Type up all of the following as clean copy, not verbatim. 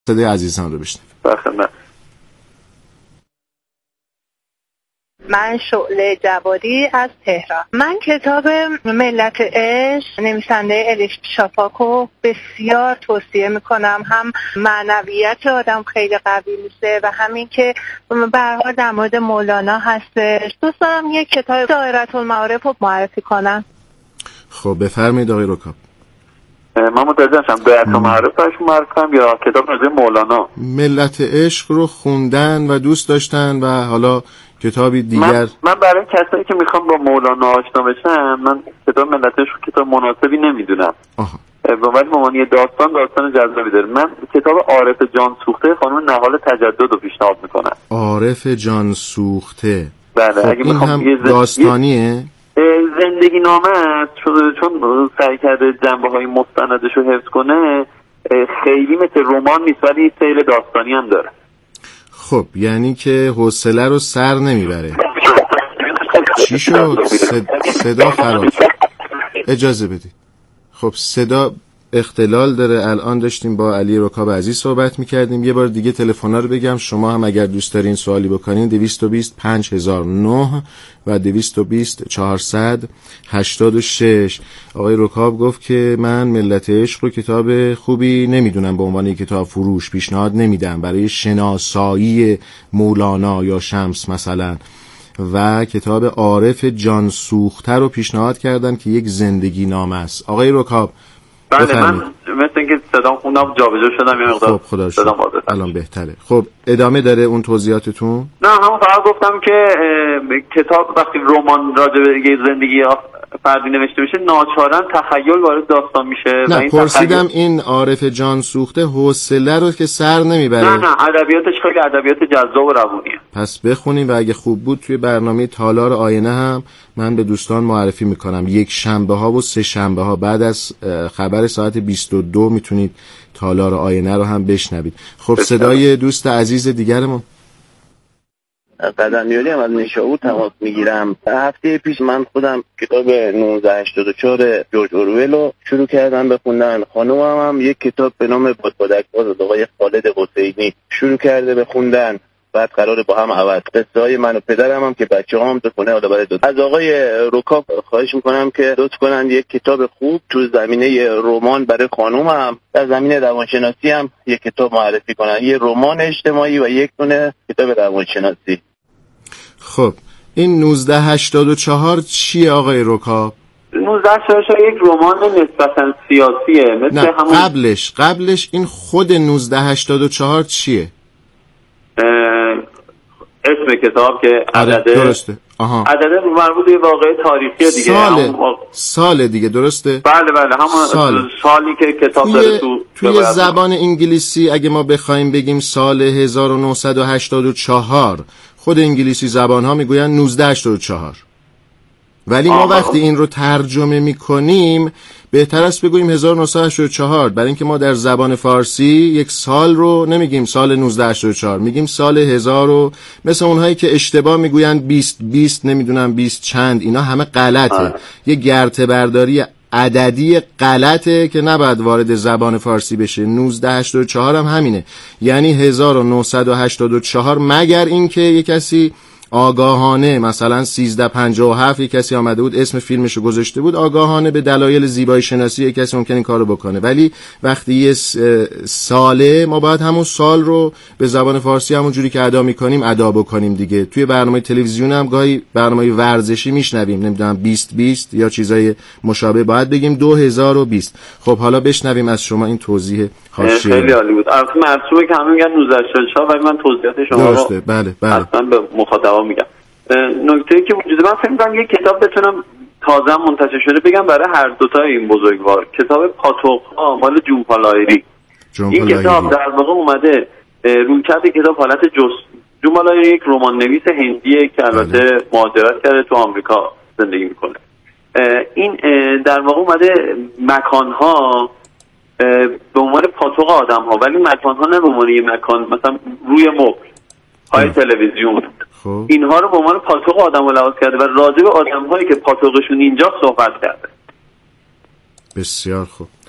صدای عزیزان رو بشنویم. بخیر. من شعله جوادی از تهران. من کتاب ملت عشق نویسنده الیش شافاکو بسیار توصیه میکنم. هم معنویت آدم خیلی قوی میشه و همین که به هر حال در مورد مولانا هستش. دوست دارم یک کتاب دایره المعارف رو معرفی کنم. خب بفرمایید آقای رکاب. من متوجه شدم دایره المعارف رو معرفی کنم یا کتاب راجع به مولانا؟ ملت عشق رو خوندن و دوست داشتن و حالا کتابی دیگر. من برای کسایی که میخوام با مولانا آشنا بشن، من کتاب ملت عشق کتاب مناسبی نمیدونم. ولی ممانی داستان جذابی داره. من کتاب عارف جان سوخته خانم نهال تجدد رو پیشنهاد میکنم. عارف جان سوخته. بله. خب اگه این هم داستانیه؟ زندگی نامه است، چون سعی کرده جنبه‌های مستندش رو حفظ کنه. خیلی مثل رمان نیست ولی سیل داستانی هم داره. خب یعنی که حوصله رو سر نمیبره. چی شد؟ صدا خراب شد. اجازه بدید. خب صدا اختلال داره. الان داشتیم با علی رکاب عزیز صحبت میکردیم. یه بار دیگه تلفن‌ها رو بگم، شما هم اگر دوست دارین سوالی بکنین 220 5009 و 220 486. آقای رکاب گفت که من ملت عشق رو کتاب خوبی نمیدونم، به عنوان کتاب فروش پیشنهاد نمیدم برای شناسایی مولانا یا شمس مثلا، و کتاب عارف جان سوخته رو پیشنهاد کردن که یک زندگی نامه است. آقای رکاب بله. من مثل اینکه صدام خوندم جابجا شدم یه مقدار. خب خدا شکر الان بهتره. خب ادامه داره اون توضیحاتتون؟ نه همون فقط گفتم که کتاب وقتی رمان راجع به یه زندگی فردی نوشته بشه ناچارن تخیل وارد داستان میشه. نه پرسیدم این عارف جان سوخته حوصله رو که سر نمیبره؟ نه ادبیاتش خیلی ادبیات جذاب و روونیه. پس بخونیم و اگه خوب بود توی برنامه تالار آینه هم من به دوستان معرفی میکنم. یک شنبه ها و سه شنبه ها بعد از خبر ساعت 22 میتونید تالار آینه رو هم بشنوید. خب صدای دوست عزیز دیگرمون. قدمیالی هم از نشاور تماس میگیرم. هفته پیش من خودم کتاب 1984 جورج اوروئل رو شروع کردم بخوندن. خانومم هم یک کتاب به نام بادبادک باز از آقای خالد حسینی شروع کرده بخوندن. بعد قراره با هم عوض قصه های من و پدرم هم که بچه‌هام بخونه. حالا برای از آقای رکاب خواهش میکنم که لطف کنن یک کتاب خوب تو زمینه رمان برای خانومم، در زمینه روانشناسی هم یک کتاب معرفی کنن، یه رمان اجتماعی و یک دونه کتاب روانشناسی. خب این 1984 چیه آقای رکاب؟ 1984 یک رمان نسبتا سیاسیه. مثل نه همون قبلش این خود 1984 چیه؟ اسم کتاب که عدده درسته. عدده مربوط به واقعه تاریخی دیگه. سال دیگه درسته؟ بله همون سالی که کتاب داره توی زبان انگلیسی اگه ما بخوایم بگیم سال 1984 خود انگلیسی زبان ها میگوین 1984. ولی ما وقتی این رو ترجمه میکنیم بهتر است بگوییم 1984، برای اینکه ما در زبان فارسی یک سال رو نمیگیم سال 1984، میگیم سال 1000. مثل اونهایی که اشتباه میگوین 20 نمیدونم 20 چند، اینا همه غلطه. یه گرته برداری عددی غلطه که نباید وارد زبان فارسی بشه. 1984 هم همینه، یعنی 1984، مگر اینکه یک کسی آگاهانه مثلا 1357 یک کسی آمده بود اسم فیلمشو گذاشته بود، آگاهانه به دلایل زیبایی شناسی یک کسی ممکن این کارو بکنه. ولی وقتی یه ساله، ما باید همون سال رو به زبان فارسی همون جوری که ادا میکنیم ادا بکنیم دیگه. توی برنامه تلویزیون هم گاهی برنامه ورزشی میشنویم، نمیدونم 2020 یا چیزای مشابه، باید بگیم 2020. خب حالا بشنویم از شما این توضیح حاشیه. خیلی عالی بود. البته مرسومه که همه میگن 1984 ولی من توضیحات شما رو درسته. بله اصلا به مخاطبا میگم. نکته‌ای که وجوده، من فکر می‌کنم یک کتاب بتونم تازه منتشر شده بگم برای هر دوتا این بزرگوار. کتاب پاتوق‌ها مال جونپا لایری. این کتاب در واقع اومده رویکرد کتاب حالت جونپا لایری یک رمان نویس هندیه که البته مهاجرت کرده تو آمریکا زندگی میکنه. این در واقع اومده مکان‌ها به عنوان پاتوق آدم‌ها، ولی مکان‌ها نه به عنوان یه مکان مثلا روی مبل های تلویزیون، اینها رو به عنوان پاتوق آدم‌ها لحاظ کرده و راجع به آدم‌هایی که پاتوقشون اینجا صحبت کرده. بسیار خوب.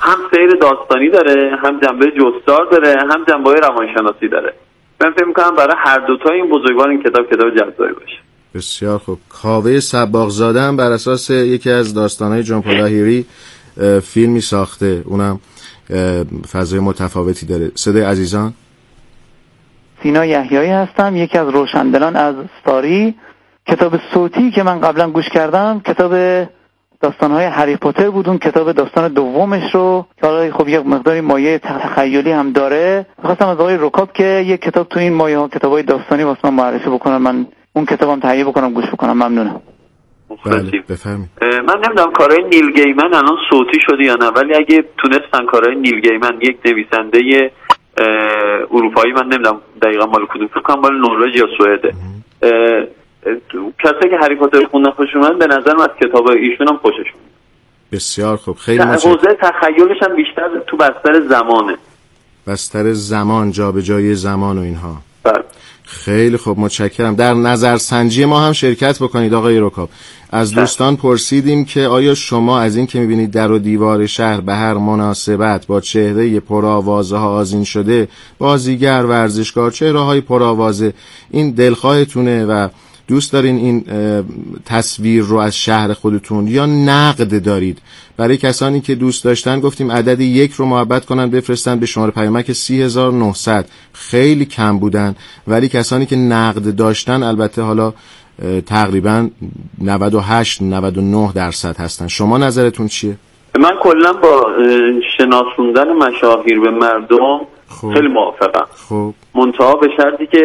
هم سیر داستانی داره، هم جنبه جستار داره، هم جنبه روانشناسی داره. من فکر می‌کنم برای هر دوتا این بزرگوار این کتاب جذابی باشه. بسیار خوب. کاوه صباغزاده هم بر اساس یکی از داستان‌های جان پل لاهیری فیلمی ساخته، اونم فضای متفاوتی داره. صدای عزیزان، سینا یحیایی هستم، یکی از روشندلان از ستاری. کتاب صوتی که من قبلا گوش کردم کتاب داستان‌های هری پاتر بود، اون کتاب داستان دومش رو که حالا خب یک مقداری مایه تخیلی هم داره. خواستم از آقای رکاب که یک کتاب تو این مایه ها کتابای داستانی واسه من معرفی بکنم، من اون کتابم تهیه بکنم گوش بکنم. ممنونم. بله بفرمایید. من نمیدونم کارهای نیل گیمن الان صوتی شده یا نه، ولی اگه تونستن کارهای نیل گیمن، یک نویسنده اروپایی، من نمیدونم دقیقاً مال کدوم، فکر کنم مال نروژ یا سوئده، کسی که هری پاتر خوندن خوششون اومد، به نظر من از کتاب ایشون هم خوششون اومد. بسیار خوب. خیلی متشکرم. حوزه تخیلش هم بیشتر تو بستر زمانه، بستر زمان، جابجایی زمان و اینها. بله. خیلی خوب، متشکرم. در نظرسنجی ما هم شرکت بکنید آقای رکاب. از دوستان پرسیدیم که آیا شما از این که میبینید در و دیوار شهر به هر مناسبت با چهره پرآوازه ها آذین شده، بازیگر، ورزشکار، چهره های پرآوازه، این دلخواهتونه و دوست دارین این تصویر رو از شهر خودتون، یا نقد دارید؟ برای کسانی که دوست داشتن گفتیم عدد 1 رو محبت کنن بفرستن به شماره پیامک 30900. خیلی کم بودن، ولی کسانی که نقد داشتن البته حالا تقریبا 98-99% هستن. شما نظرتون چیه؟ من کلا با شناسوندن مشاهیر به مردم خیلی موافقم. خب منتها به شرطی که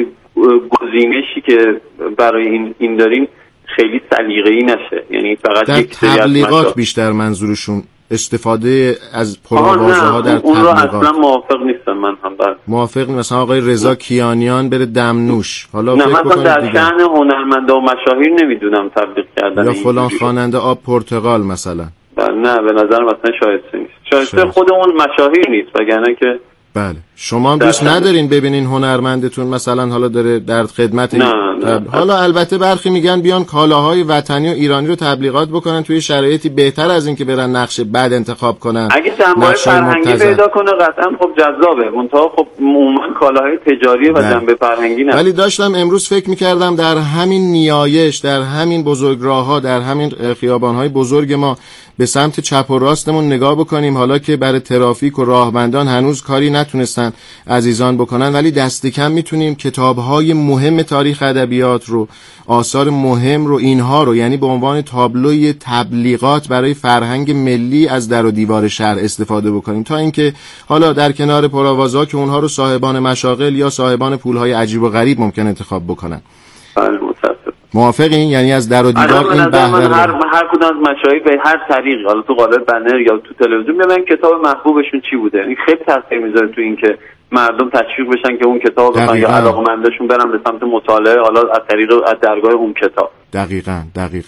گزینشی که برای این داریم خیلی سلیقه‌ای نشه، یعنی فقط در یک سری از تبلیغات بیشتر منظورشون استفاده از پروازها در اون رو تبلیغات. اصلا موافق نیستم. من هم موافق مثلا آقای رضا کیانیان بره دمنوش، حالا نه، فکر مثلا بکنید در دیگه. شأن هنرمنده و مشاهیر نمیدونم تبلیغ کردن یا فلان خواننده آب پرتقال مثلا. نه، به نظر مثلا شایسته نیست. شایسته خود اون مشاهیر نیست، وگرنه که بله. شما هم دوست ندارین ببینین هنرمندتون مثلا حالا داره در خدمت نه. حالا البته برخی میگن بیان کالاهای وطنی و ایرانی رو تبلیغات بکنن توی شرایطی بهتر از این که برن نقش بد انتخاب کنن. اگه جنبه فرهنگی پیدا کنه قطعا خب جذابه، منتها خب عموما کالاهای تجاری و جنبه فرهنگی نه. ولی داشتم امروز فکر میکردم در همین نیایش، در همین بزرگراه‌ها، در همین خیابان‌های بزرگ ما به سمت چپ و راستمون نگاه بکنیم. حالا که برای ترافیک و راهبندان هنوز کاری نتونستن عزیزان بکنن، ولی دست کم میتونیم کتاب‌های مهم تاریخ ادبیات رو، آثار مهم رو، اینها رو یعنی به عنوان تابلوی تبلیغات برای فرهنگ ملی از در و دیوار شهر استفاده بکنیم، تا اینکه حالا در کنار پرآوازها که اونها رو صاحبان مشاغل یا صاحبان پول‌های عجیب و غریب ممکن انتخاب بکنن. بله متاسفم. موافقین؟ یعنی از در و دیوار این بهره هر کدوم از مشاهیر به هر طریق، حالا تو قالب بنر یا تو تلویزیون، ببین کتاب محبوبشون چی بوده. این خیلی تاثیر میذاره تو این که مردم تشویق بشن که اون کتاب بخوان یا علاقه‌مندشون برن به سمت مطالعه، حالا از طریق از درگاه اون کتاب. دقیقاً.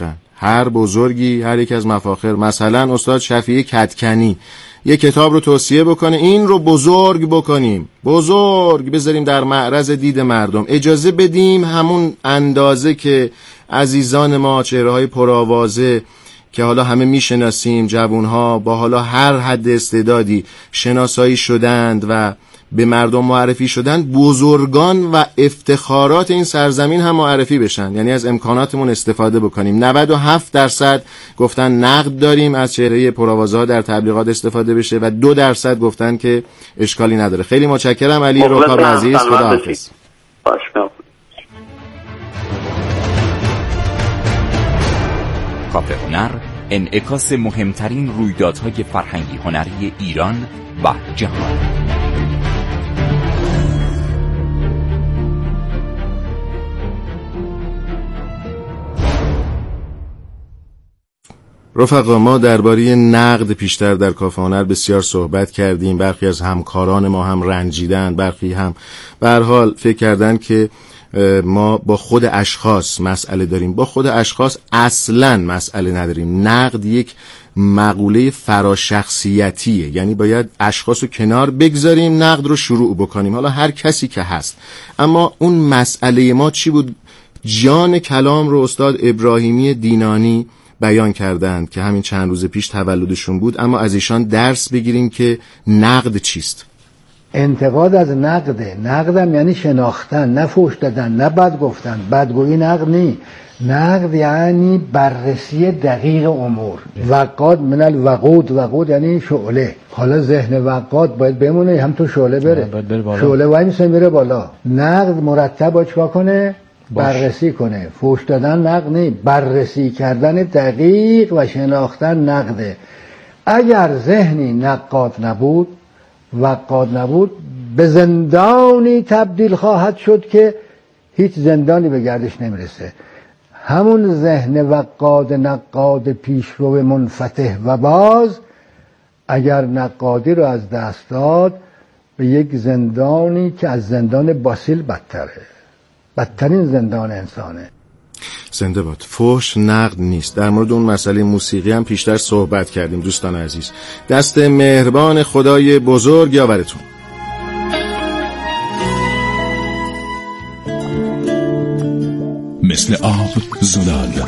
هر بزرگی، هر یک از مفاخر، مثلا استاد شفیعی کدکنی یک کتاب رو توصیه بکنه، این رو بزرگ بکنیم، بزرگ بذاریم در معرض دید مردم، اجازه بدیم همون اندازه که عزیزان ما، چهره‌های پرآوازه که حالا همه میشناسیم، جوانها با حالا هر حد استعدادی شناسایی شدند و به مردم معرفی شدن، بزرگان و افتخارات این سرزمین هم معرفی بشن. یعنی از امکاناتمون استفاده بکنیم. 97% گفتن نقد داریم از چهره پرآوازها در تبلیغات استفاده بشه و 2% گفتن که اشکالی نداره. خیلی متشکرم علی رکاب عزیز. خداحافظ. کافه هنر انعکاس مهمترین رویدادهای فرهنگی هنری ایران و جهان. رفقا، ما درباره نقد پیشتر در کافه هنر بسیار صحبت کردیم. برخی از همکاران ما هم رنجیدن، برخی هم به هر حال فکر کردن که ما با خود اشخاص مسئله داریم. با خود اشخاص اصلاً مسئله نداریم. نقد یک مقوله فراشخصیتیه، یعنی باید اشخاص رو کنار بگذاریم، نقد رو شروع بکنیم، حالا هر کسی که هست. اما اون مسئله ما چی بود؟ جان کلام رو استاد ابراهیمی دینانی بیان کردند که همین چند روز پیش تولدشون بود، اما از ایشان درس بگیریم که نقد چیست. انتقاد از نقده. نقدم یعنی شناختن، نه فحش دادن، نه بد گفتن. بدگویی نقد نی. نقد یعنی بررسی دقیق امور. وقاد من الوقود، وقود یعنی شعله. حالا ذهن وقاد باید بمونه، هم تو شعله بره. شعله وای میشه میره بالا. نقد مرتب باید چیکار کنه؟ بررسی کنه. فحش دادن نقد نی. بررسی کردن دقیق و شناختن نقده. اگر ذهنی نقاد نبود، وقاد نبود، به زندانی تبدیل خواهد شد که هیچ زندانی به گردش نمیرسه. همون ذهن وقاد نقاد پیشرو منفتح و باز اگر نقادی رو از دست داد به یک زندانی که از زندان باسیل بدتره، بدترین زندان انسانه. زنده باد. فحش نقد نیست. در مورد اون مسئله موسیقی هم پیشتر صحبت کردیم دوستان عزیز. دست مهربان خدای بزرگ یاورتون. مثل آب زلال،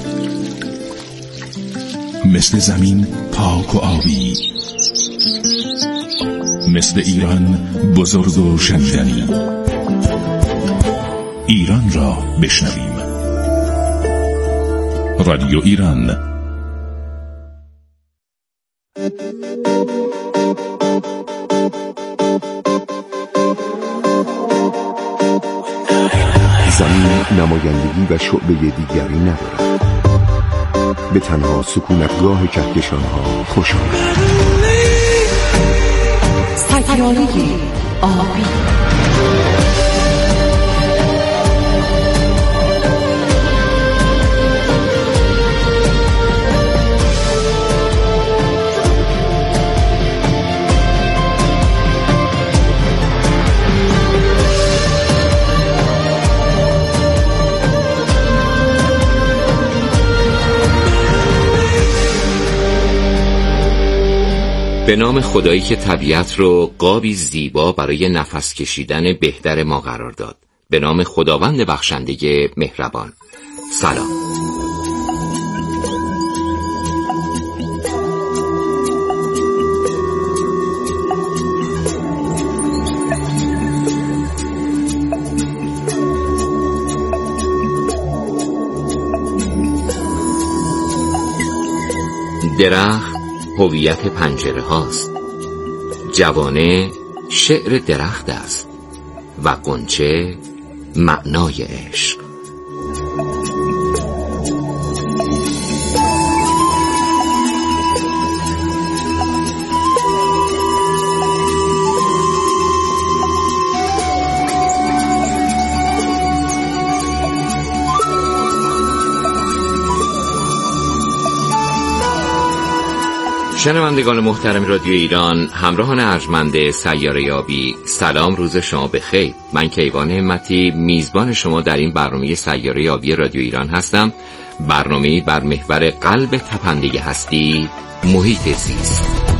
مثل زمین پاک و آبی، مثل ایران بزرگ و شنیدنی. ایران را بشنویم. رادیو ایران. زمین نمایندگی و شعبه دیگری ندارد. به تنها سکونتگاه کهکشان‌ها خوش آمد. سیاره آبی. به نام خدایی که طبیعت رو قابی زیبا برای نفس کشیدن بهتر ما قرار داد. به نام خداوند بخشنده مهربان. سلام. درخت هویت پنجره هاست، جوانه شعر درخت است و غنچه معنای عشق. شنوندگان محترم رادیو ایران، همراهان ارجمند سیاره یابی، سلام، روز شما بخیر. من کیوان همتی میزبان شما در این برنامه سیاره یابی رادیو ایران هستم. برنامه‌ای بر محور قلب تپنده هستی، محیط زیست.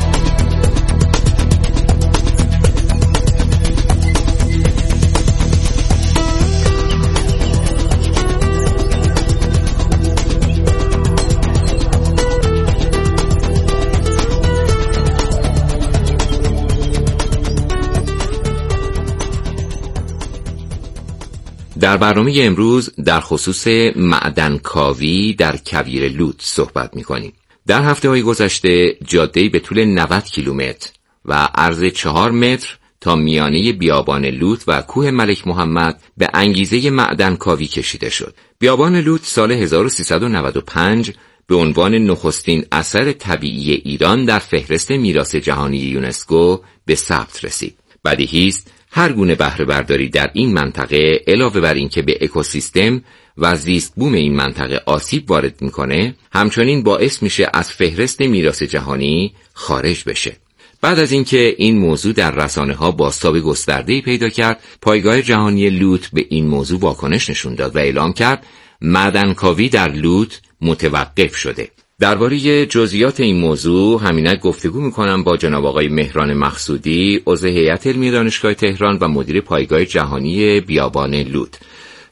در برنامه امروز در خصوص معدنکاوی در کویر لوت صحبت می‌کنیم. در هفته‌های گذشته جاده‌ای به طول 90 کیلومتر و عرض 4 متر تا میانه بیابان لوت و کوه ملک محمد به انگیزه معدنکاوی کشیده شد. بیابان لوت سال 1395 به عنوان نخستین اثر طبیعی ایران در فهرست میراث جهانی یونسکو به ثبت رسید. بدیهی است هر گونه بهره برداری در این منطقه علاوه بر این که به اکوسیستم و زیست بوم این منطقه آسیب وارد میکنه، همچنین باعث میشه از فهرست میراث جهانی خارج بشه. بعد از اینکه این موضوع در رسانه‌ها بازتاب گسترده‌ای پیدا کرد، پایگاه جهانی لوت به این موضوع واکنش نشون داد و اعلام کرد معدنکاوی در لوت متوقف شده. درباره جزئیات این موضوع همینک گفتگو میکنم با جناب آقای مهران مقصودی، عضو هیئت علمی دانشگاه تهران و مدیر پایگاه جهانی بیابان لوت.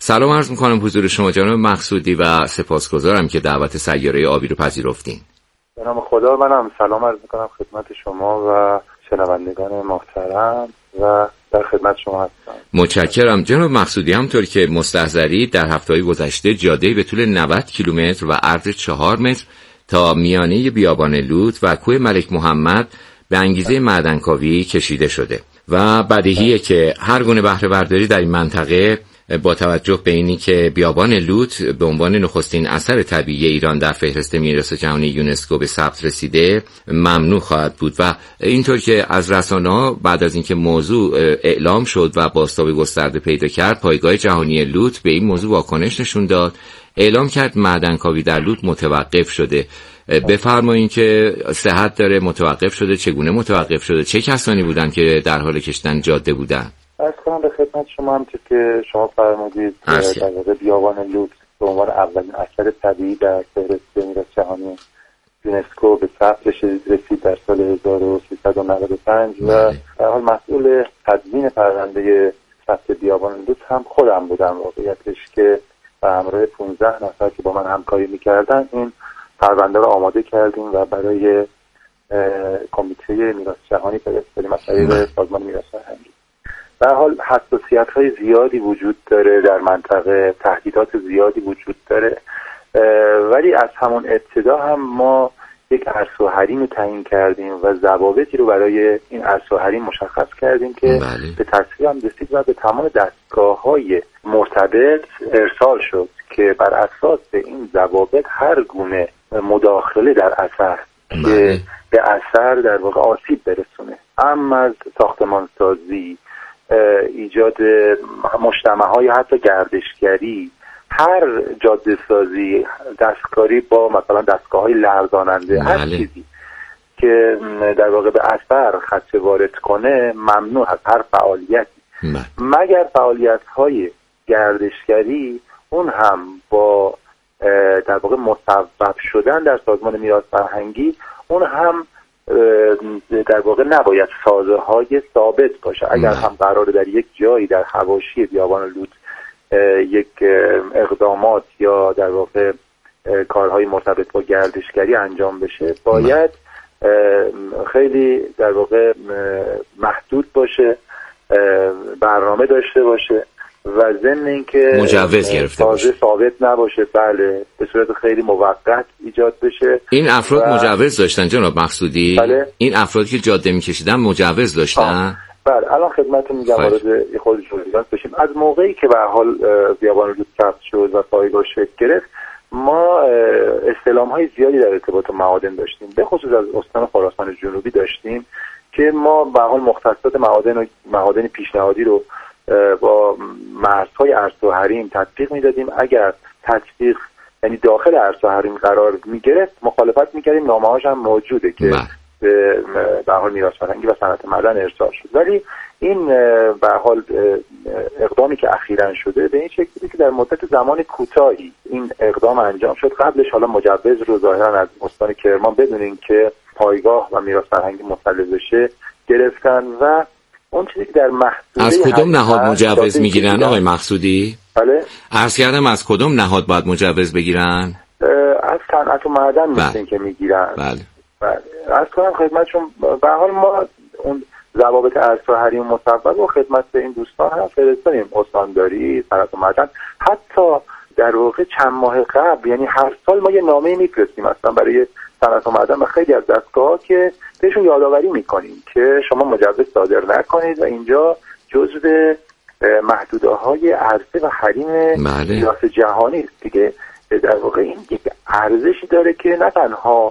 سلام عرض میکنم حضور شما جناب مقصودی و سپاسگزارم که دعوت سیاره آبی رو پذیرفتین. به نام خدا منم سلام عرض میکنم خدمت شما و شنوندگان محترم و در خدمت شما هستم. متشکرم جناب مقصودی. همونطور که مستحضرید در هفته‌های گذشته جاده‌ای به طول 90 کیلومتر و عرض 4 متر تا میانه بیابان لوط و کوه ملک محمد به انگیزه معدنکاوی کشیده شده و بدیهیه که هر گونه بهره برداری در این منطقه با توجه به اینی که بیابان لوط به عنوان نخستین اثر طبیعی ایران در فهرست میراث جهانی یونسکو به ثبت رسیده ممنوع خواهد بود و اینطور که از رسانه‌ها بعد از اینکه موضوع اعلام شد و بازتاب گسترده پیدا کرد، پایگاه جهانی لوط به این موضوع واکنش نشون داد، اعلام کرد معدنکاوی در لوط متوقف شده. بفرمایید که صحت داره متوقف شده؟ چگونه متوقف شده؟ چه کسانی بودن که در حال کشیدن جاده بودن؟ از کنم به خدمت شما هم که شما فرمودید در واقع بیابان لوط به عنوان اولین اثر طبیعی در فهرست میراث جهانی یونسکو به ثبت رسید در سال 1395 و در حال مسئول تدوین پرونده ثبت بیابان لوط هم خودم بودم. واقعیتش که به همراه 15 نفر که با من همکاری میکردن این پرونده رو آماده کردیم و برای کمیته میراث جهانی فرستادیم از طریق سازمان میراث فرهنگی. به هر حال حساسیت‌های زیادی وجود داره در منطقه، تهدیدات زیادی وجود داره، ولی از همون ابتدا هم ما یک عرصه و حریم رو تعیین کردیم و ضوابطی رو برای این عرصه و حریم مشخص کردیم که به تصویب هم رسید و به تمام دستگاه‌های مرتبط ارسال شد که بر اساس این ضوابط هر گونه مداخله در اثر که به اثر در واقع آسیب برسونه، اما از ساختمانسازی، ایجاد مجتمع‌های حتی گردشگری، هر جاده سازی، دستکاری با مثلا دستگاه‌های لرزاننده، هر چیزی که در واقع به اثر خدشه وارد کنه ممنوع هست، هر فعالیتی مگر فعالیت‌های گردشگری، اون هم با در واقع مصوب شدن در سازمان میراث فرهنگی، اون هم در واقع نباید سازه های ثابت باشه. اگر هم قراره در یک جایی در حواشی بیابان لوط یک اقدامات یا در واقع کارهای مرتبط با گردشگری انجام بشه، باید خیلی در واقع محدود باشه، برنامه داشته باشه و ضمن اینکه مجوز گرفته باشه، ثابت نباشه، بله به صورت خیلی موقت ایجاد بشه. این افراد مجوز داشتن جناب مقصودی؟ بله. این افرادی که جاده میکشیدن مجوز داشتن؟ بله الان خدمتتون میگم وارد خود جزئیات بشیم. از موقعی که به هر حال بیابان لوط ثبت شد و پایگاه شکل گرفت، ما استعلام‌های زیادی در ارتباط با معادن داشتیم، به خصوص از استان خراسان جنوبی داشتیم که ما به هر حال مختصات معادن پیشنهادی رو با مرزهای عرصه و حریم تطبیق میدادیم. اگر تطبیق یعنی داخل عرصه و حریم قرار میگرفت مخالفت میکردیم، نامه‌هاش هم موجوده که به حال میراث فرهنگی و صنعت معدن ارسال شد. ولی این به حال اقدامی که اخیراً شده به این شکلی که در مدت زمان کوتاهی این اقدام انجام شد. قبلش حالا مجوز رو ظاهراً از استان کرمان بدون اینکه پایگاه و میراث فرهنگی مطلع بشه گرفتن و اون چیزی که در محدوده از کدوم نهاد مجوز میگیرن آقای مقصودی؟ بله عرض کردم از کدوم نهاد باید مجوز بگیرن؟ از صنعت و معدن میگن که میگیرن. بله. از کنم خدمتشون به حال ما اون ضوابط عرصه و حریم مصوب و خدمت این دوستان هم فرستادیم، استانداری، صنعت و معدن. حتی در واقع چند ماه قبل، یعنی هر سال ما یه نامه میفرستیم اصلا برای صنعت و معدن و خیلی از دستگاه‌ها که بهشون یادآوری میکنیم که شما مجوز صادر نکنید و اینجا جزو محدوده‌های عرصه و حریم میراث جهانی است دیگه. در واقع این یک ارزشی داره که نه تنها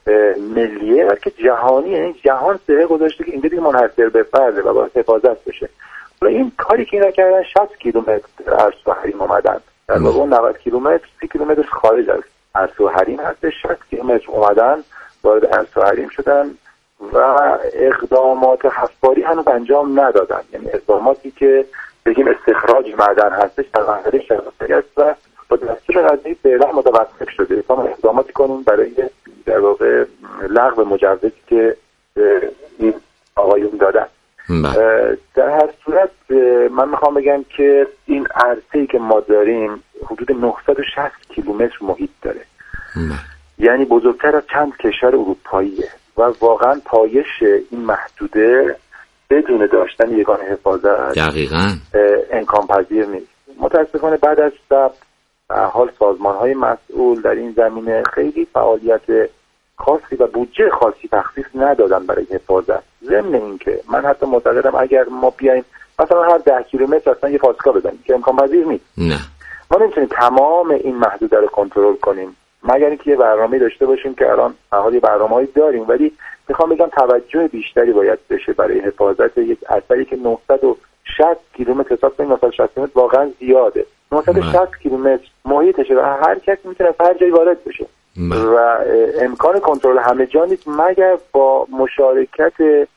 ملیه بلکه جهانی، یعنی جهان سره گذاشته که اینجا دیگه منحصر به فرده و باید حفاظت بشه. حالا این کاری که اینا کردن 60 کیلومتر عرصه و حریم اومدن، در واقع اون 90 کیلومتر 30 کیلومتر خارج از عرصه و حریم هست، 60 کیلومتر اومدن وارد عرصه و حریم شدن و اقدامات حفاری هنوز انجام ندادن. یعنی اقداماتی که بگیم استخراج معدن هستش در منطقه شناسایی است و با دستور قضایی فعلا متوقف شده تا اقداماتی کنیم برای در واقع لغو مجوزی که این آقایون دادن. در هر صورت من میخوام بگم که این عرصه‌ای که ما داریم حدود 960 کیلومتر محیط داره، یعنی بزرگتر از چند کشور اروپاییه و واقعا پایش این محدوده بدون داشتن یگان حفاظت دقیقاً امکان پذیر نیست. متاسفانه بعد از حال سازمان‌های مسئول در این زمینه خیلی فعالیت خاصی و بودجه خاصی تخصیص ندادن برای حفاظت. ضمن اینکه من حتی معتقدم اگر ما بیایم مثلا هر 10 کیلومتر اصلا یه فاصله بزنیم که امکان پذیر نیست، نه ما نمیتونیم تمام این محدوده رو کنترل کنیم مگر اینکه یه برنامه داشته باشیم که الان حالی برنامه‌ای داریم، ولی میخوام بگم توجه بیشتری باید بشه برای حفاظت یک اثری که 960 کیلومتر حساب کنیم. 960 کیلومتر واقعا زیاده. 960 کیلومتر محیطشه و هر کسی میتونه از هر جایی وارد بشه و امکان کنترل همه جا نیست مگر با مشارکت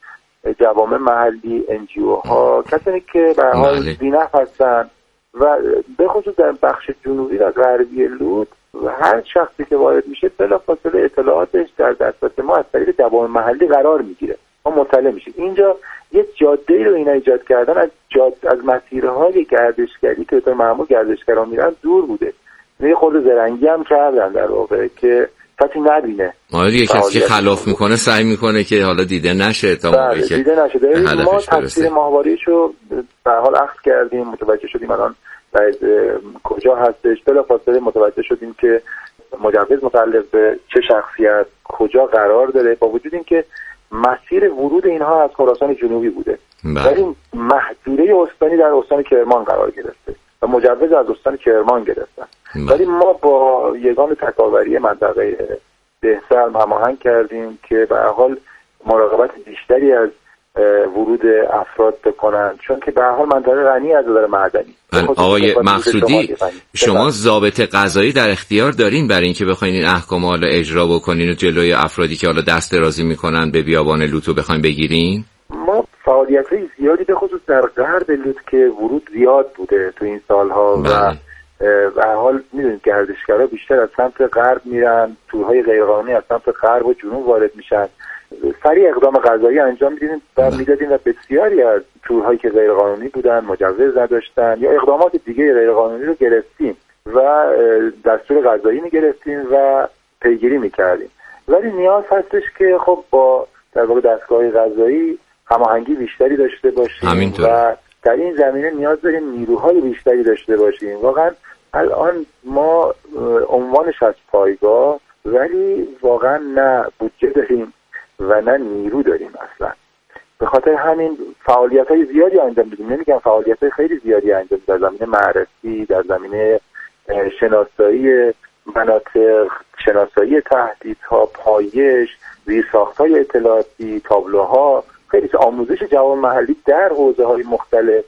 جوامع محلی، NGO ها، کسانی که به حال بی‌نفع هستن و به خصوص در بخش جنوبی و غربی لود و هر شخصی که وارد میشه بلافاصله اطلاعاتش در دسترس ما از طریق جوامع محلی قرار میگیره، ما مطلع میشیم. اینجا یک جاده‌ای رو اینا ایجاد کردن از مسیرهای گردشگری که به طور معمول گردشگران میرن دور بوده. یه خورده زرنگی هم کردن در واقع که کسی نبینه. یه کسی که خلاف میکنه سعی میکنه که حالا دیده نشه تا موقعی که دیده نشه. ما تصویر ماهواریشو به حال اخذ کردیم، متوجه شدیم الان در کجا هستش. بلافاصله متوجه شدیم که مجوز متعلق به چه شخصیت کجا قرار داره، با وجود اینکه مسیر ورود اینها از خراسان جنوبی بوده ولی محدوده استانی در استان کرمان قرار گرفته و مجوز از استان کرمان گرفتن. ولی ما با یگان تکاوری منطقه دهسرم هماهنگ کردیم که به هر حال مراقبت بیشتری از ورود افراد بکنن، چون که به هر حال منطقه غنی از نظر معدنی. آقای مقصودی، شما ضابط قضایی در اختیار دارین برای اینکه بخواین این احکام حالا اجرا بکنین و جلوی افرادی که حالا دست درازی میکنن به بیابان لوط رو بخواین بگیرین؟ ما فعالیت‌های زیادی به خصوص در غرب لوط که ورود زیاد بوده تو این سالها و به هر حال میدونید گردشگرها بیشتر از سمت غرب میرن، تورهای غیرقانونی از سمت غرب و جنوب وارد میشن. سریع اقدام قضایی انجام میدیم و میدادیم و بسیاری از تورهایی که غیرقانونی بودن، مجوز نداشتن یا اقدامات دیگه غیرقانونی رو گرفتیم و دستور قضایی میگرفتیم و پیگیری میکردیم. ولی نیاز هستش که خب با در واقع دستگاه قضایی هماهنگی بیشتری داشته باشیم و در این زمینه نیاز داریم نیروهای بیشتری داشته باشیم. واقعا الان ما عنوانش از پایگاه ولی واقعا نه بودجه داریم و نه نیرو داریم اصلا. به خاطر همین فعالیت‌های زیادی انجام میدیم، نمیگم فعالیت‌های خیلی زیادی انجام در زمینه معرفی، در زمینه شناسایی مناطق، شناسایی تهدیدها، پایش، زیرساخت‌های اطلاعاتی، تابلوها، خیلی آموزش جوان محلی در حوزه‌های مختلف،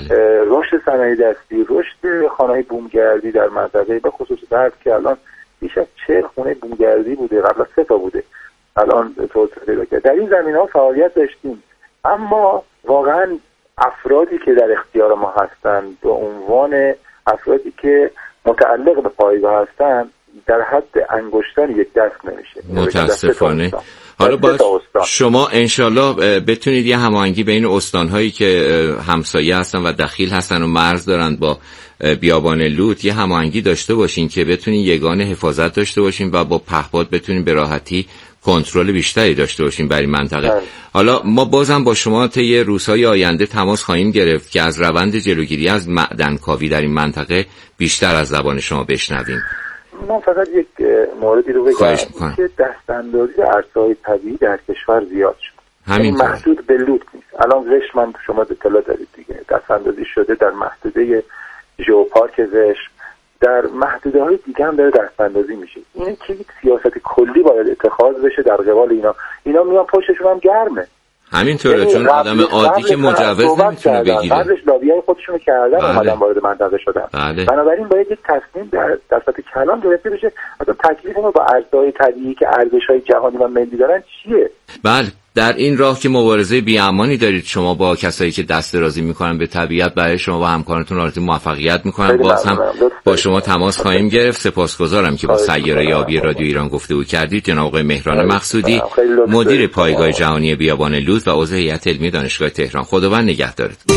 رشد صنایع دستی، رشد خانه‌های بومگردی در منطقه به خصوص درد که الان بیش از 40 خونه بومگردی بوده، قبلا 3 تا بوده، الان توسعه پیدا کرده. در این زمینه‌ها فعالیت داشتیم، اما واقعا افرادی که در اختیار ما هستند به عنوان افرادی که متعلق به پایگاه هستند در حد انگشتان یک دست نمیشه. متاسفانه. حالا باید شما انشالله بتونید یه هماهنگی بین استانهایی که همسایه هستن و دخیل هستن و مرز دارن با بیابان لوط یه هماهنگی داشته باشین که بتونین یگانه حفاظت داشته باشین و با پهپاد بتونین به راحتی کنترل بیشتری داشته باشین برای منطقه. حالا ما بازم با شما طی روزهای آینده تماس خواهیم گرفت که از روند جلوگیری از معدنکاوی در این منطقه بیشتر از زبان شما بشنویم. من فقط یک موردی رو بگم که دستاندازی ارزهای طبیعی در کشور زیاد شد. همین محدود به لوط نیست. الان زشت من شما اطلاع دارید دیگه، دستاندازی شده در محدوده ژئوپارک زشت، در محدوده های دیگه هم داره دستاندازی میشه. اینه که یک سیاست کلی باید اتخاذ بشه در قبال اینا میان پشتشون هم گرمه. همینطوره، چون آدم عادی که مجوز نمیتونه بگیره. قبلش لابیای خودشونو کردن اومدن وارد منطقه شدن. بنابراین باید یک تصمیم در سطح کلان گرفته بشه. اصلا تکلیف ما با ارزهای طبیعی که ارزش‌های جهانی و ملی دارن چیه؟ بله، در این راه که مبارزه بی‌امانی دارید شما با کسایی که دست درازی میکنن به طبیعت، برای شما و همکارانتون آرزوی موفقیت میکنم. باز هم با شما تماس خواهیم گرفت. سپاسگزارم که با سیاره آبی رادیو ایران گفتگو کردید. جناب آقای مهران مقصودی، مدیر پایگاه جهانی بیابان لوط و عضو هیئت علمی دانشگاه تهران. خداوند نگهدارتون.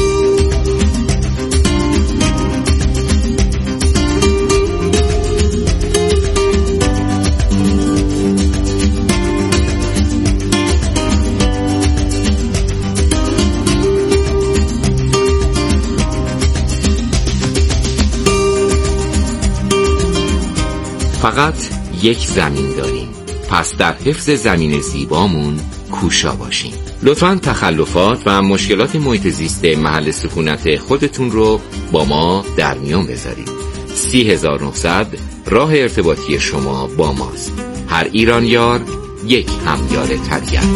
فقط یک زمین داریم، پس در حفظ زمین زیبامون کوشا باشیم. لطفاً تخلفات و مشکلات محیط زیست محل سکونت خودتون رو با ما در میون بذارید. 30900 راه ارتباطی شما با ماست. هر ایرانیار یک همیار طبیعت.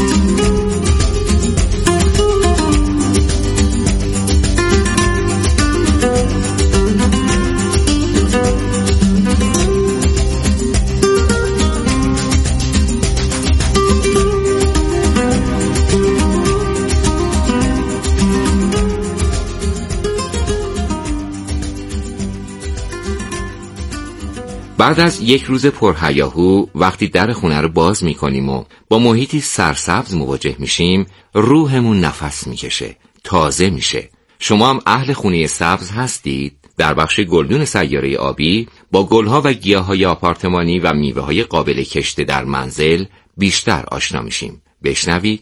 بعد از یک روز پرهیاهو وقتی در خونه رو باز میکنیم و با محیطی سرسبز مواجه میشیم، روحمون نفس میکشه، تازه میشه. شما هم اهل خونه سبز هستید؟ در بخش گلدون سیاره آبی با گلها و گیاهای آپارتمانی و میوه‌های قابل کشت در منزل بیشتر آشنا میشیم. بشنوید.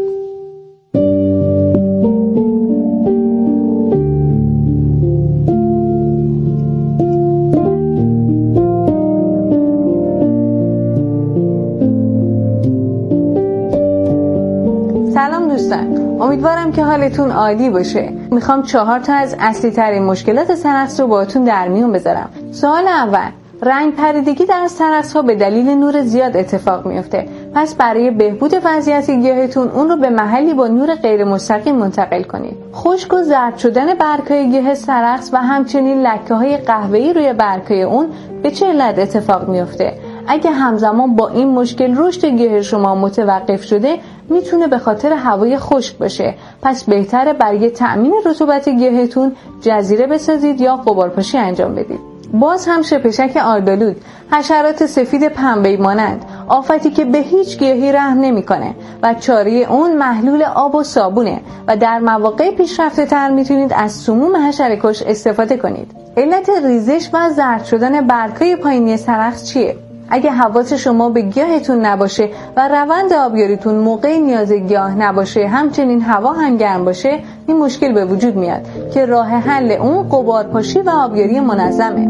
امیدوارم که حالتون عالی باشه. میخوام 4 تا از اصلی ترین مشکلات سرخس رو باهاتون در میون بذارم. سوال اول، رنگ پریدگی در سرخس ها به دلیل نور زیاد اتفاق میفته. پس برای بهبود وضعیت گیاهتون اون رو به محلی با نور غیر مستقیم منتقل کنید. خشک و زرد شدن برگ‌های گیاه سرخس و همچنین لکه‌های قهوه‌ای روی برگ‌های اون به چه علت اتفاق میفته؟ اگه همزمان با این مشکل رشد گیاه شما متوقف شده، میتونه به خاطر هوای خشک باشه. پس بهتره برای تأمین رطوبت گیاهتون جزیره بسازید یا غبارپاشی انجام بدید. باز هم شپشک آلبالود، حشرات سفید پنبه‌ای مانند، آفتی که به هیچ گیاهی رحم نمیکنه و چاره اون محلول آب و صابونه و در مواقع پیشرفته تر میتونید از سموم حشره‌کش استفاده کنید. علت ریزش و زرد شدن برگ‌های پایینی سرخس چیه؟ اگه حواس شما به گیاهتون نباشه و روند آبیاریتون موقع نیاز گیاه نباشه، همچنین هوا هم گرم باشه، این مشکل به وجود میاد که راه حل اون غبارپاشی و آبیاری منظمه.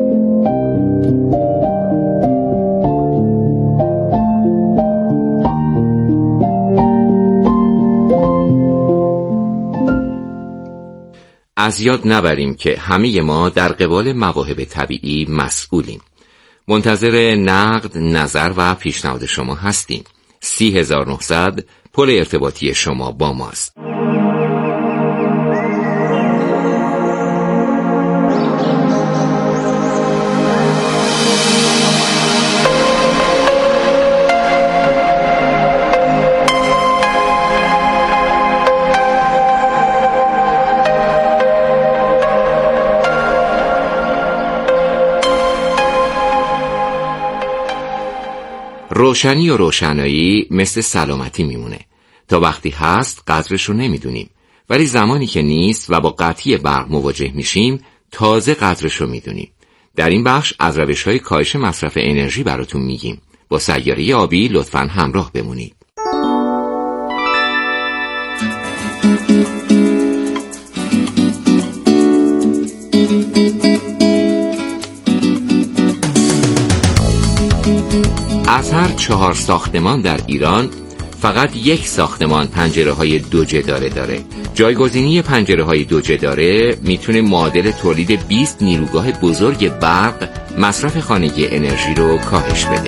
از یاد نبریم که همه ما در قبال مواهب طبیعی مسئولیم. منتظر نقد، نظر و پیشنهاد شما هستیم. 30900 پل ارتباطی شما با ماست. روشنی و روشنایی مثل سلامتی میمونه. تا وقتی هست قدرشو نمیدونیم، ولی زمانی که نیست و با قطعی برق مواجه میشیم تازه قدرشو میدونیم. در این بخش از روش‌های کاهش مصرف انرژی براتون میگیم. با سیاره آبی لطفاً همراه بمونید. از هر 4 ساختمان در ایران فقط 1 ساختمان پنجره‌های 2 جداره داره. جایگزینی پنجره‌های 2 جداره میتونه معادل تولید 20 نیروگاه بزرگ برق مصرف خانگی انرژی رو کاهش بده.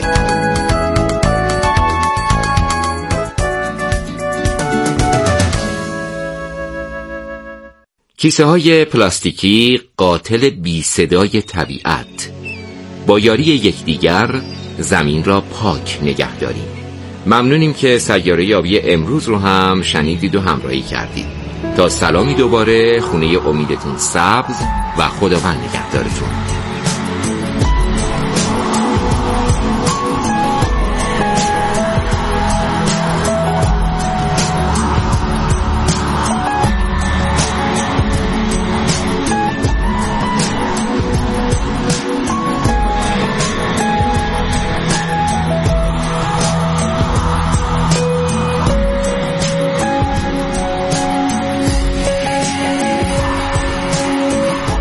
کیسه‌های پلاستیکی قاتل بی صدای طبیعت. با یاری یکدیگر زمین را پاک نگه داریم. ممنونیم که سیاره یابی امروز رو هم شنیدید و همراهی کردید. تا سلامی دوباره، خونه امیدتون سبز و خداوند نگهدارتون.